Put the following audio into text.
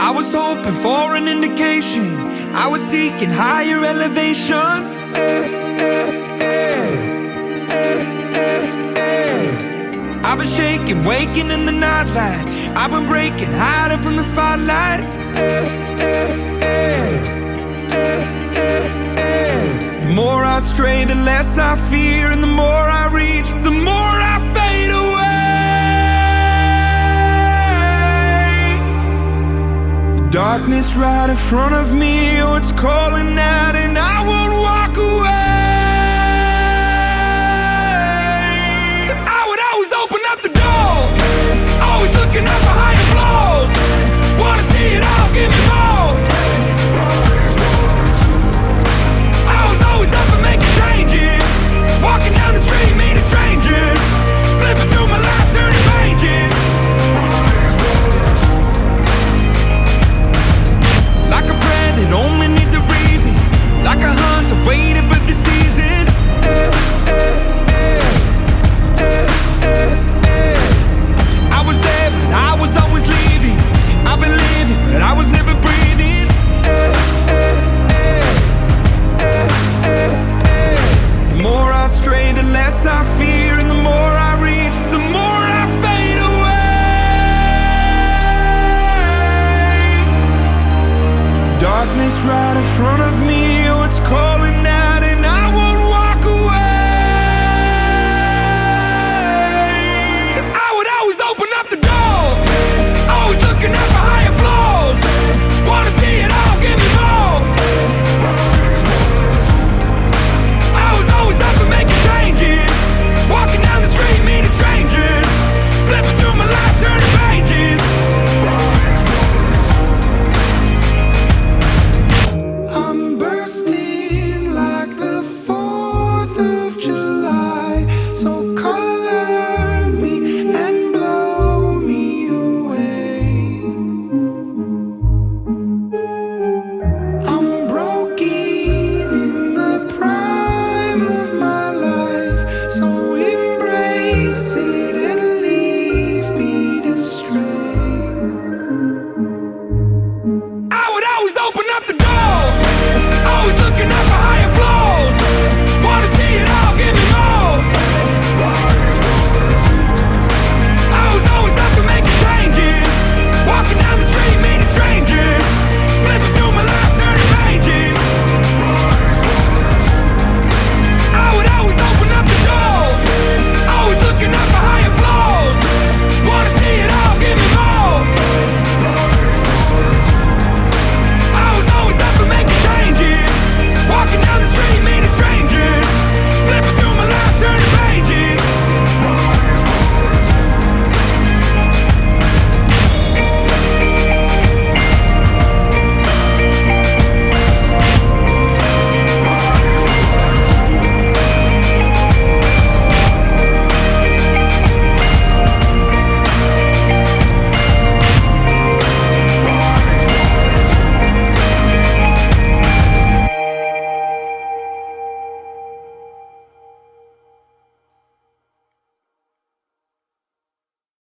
I was hoping for an indication, I was seeking higher elevation. I've been shaking, waking in the nightlight. I've been breaking, hiding from the spotlight. The more I stray, the less I fear, and the more I reach, the more I fade away. The darkness right in front of me, oh, it's calling out, and I will